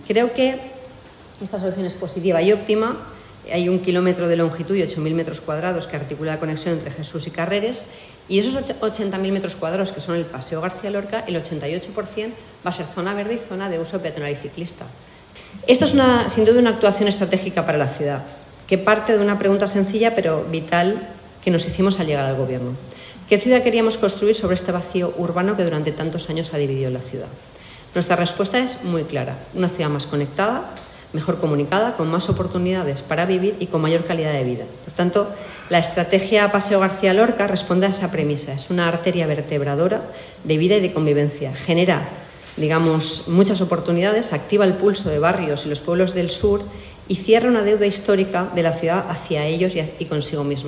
Creo que esta solución es positiva y óptima. Hay 1 kilómetro de longitud y 8.000 metros cuadrados que articula la conexión entre Jesús y Carreres, y esos 80.000 metros cuadrados que son el Paseo García Lorca, el 88% va a ser zona verde y zona de uso peatonal y ciclista. Esto es sin duda una actuación estratégica para la ciudad, que parte de una pregunta sencilla pero vital que nos hicimos al llegar al Gobierno. ¿Qué ciudad queríamos construir sobre este vacío urbano que durante tantos años ha dividido la ciudad? Nuestra respuesta es muy clara: una ciudad más conectada, mejor comunicada, con más oportunidades para vivir y con mayor calidad de vida. Por tanto, la estrategia Paseo García Lorca responde a esa premisa. Es una arteria vertebradora de vida y de convivencia. Genera, muchas oportunidades, activa el pulso de barrios y los pueblos del sur y cierra una deuda histórica de la ciudad hacia ellos y consigo misma.